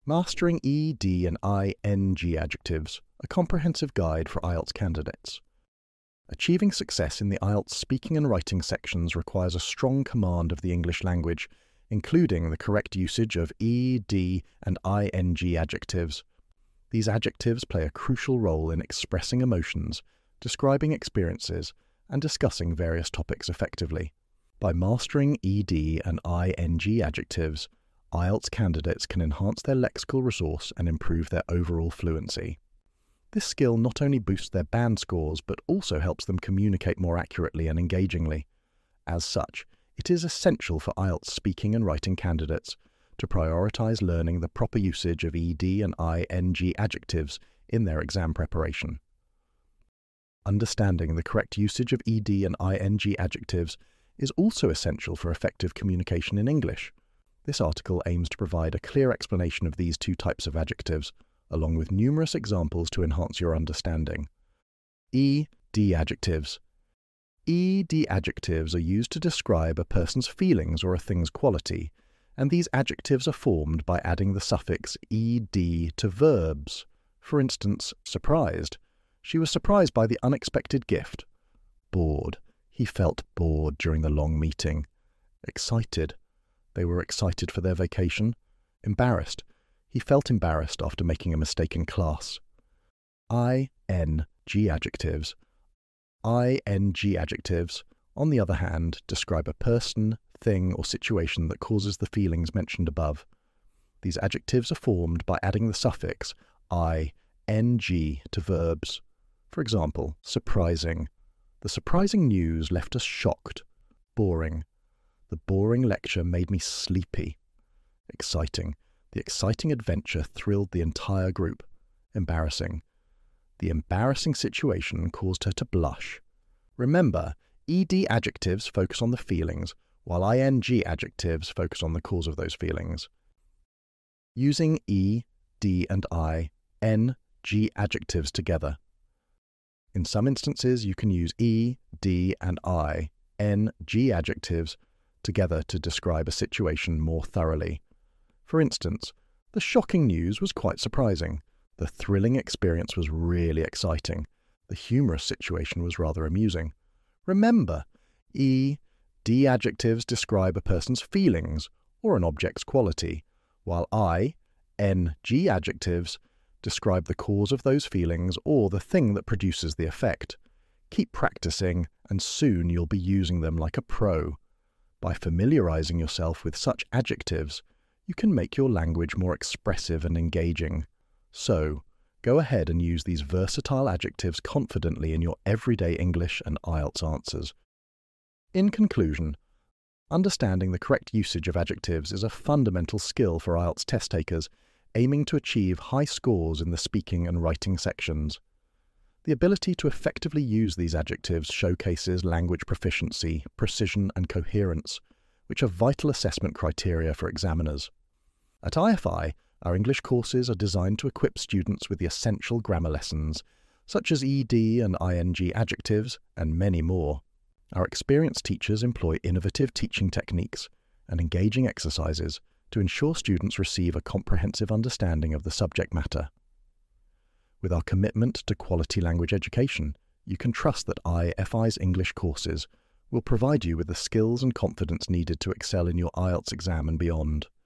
Mastering ED and ING Adjectives, a comprehensive guide for IELTS candidates. Achieving success in the IELTS speaking and writing sections requires a strong command of the English language, including the correct usage of ED and ING adjectives. These adjectives play a crucial role in expressing emotions, describing experiences, and discussing various topics effectively. By mastering ED and ING adjectives, IELTS candidates can enhance their lexical resource and improve their overall fluency. This skill not only boosts their band scores but also helps them communicate more accurately and engagingly. As such, it is essential for IELTS speaking and writing candidates to prioritize learning the proper usage of ED and ING adjectives in their exam preparation. Understanding the correct usage of ED and ING adjectives is also essential for effective communication in English. This article aims to provide a clear explanation of these two types of adjectives, along with numerous examples to enhance your understanding. ED adjectives. ED adjectives are used to describe a person's feelings or a thing's quality, and these adjectives are formed by adding the suffix ed to verbs. For instance, surprised. She was surprised by the unexpected gift. Bored. He felt bored during the long meeting. Excited. They were excited for their vacation. Embarrassed. He felt embarrassed after making a mistake in class. ING adjectives. ING adjectives, on the other hand, describe a person, thing, or situation that causes the feelings mentioned above. These adjectives are formed by adding the suffix ing to verbs. For example, surprising. The surprising news left us shocked. Boring. The boring lecture made me sleepy. Exciting. The exciting adventure thrilled the entire group. Embarrassing. The embarrassing situation caused her to blush. Remember, ED adjectives focus on the feelings, while ING adjectives focus on the cause of those feelings. Using ED and ING adjectives together. In some instances, you can use ED and ING adjectives together to describe a situation more thoroughly. For instance, the shocking news was quite surprising. The thrilling experience was really exciting. The humorous situation was rather amusing. Remember, ED adjectives describe a person's feelings or an object's quality, while ING adjectives describe the cause of those feelings or the thing that produces the effect. Keep practicing, and soon you'll be using them like a pro. By familiarizing yourself with such adjectives, you can make your language more expressive and engaging. So, go ahead and use these versatile adjectives confidently in your everyday English and IELTS answers. In conclusion, understanding the correct usage of adjectives is a fundamental skill for IELTS test takers aiming to achieve high scores in the speaking and writing sections. The ability to effectively use these adjectives showcases language proficiency, precision, and coherence, which are vital assessment criteria for examiners. At IFI, our English courses are designed to equip students with the essential grammar lessons, such as ED and ING adjectives, and many more. Our experienced teachers employ innovative teaching techniques and engaging exercises to ensure students receive a comprehensive understanding of the subject matter. With our commitment to quality language education, you can trust that IFI's English courses will provide you with the skills and confidence needed to excel in your IELTS exam and beyond.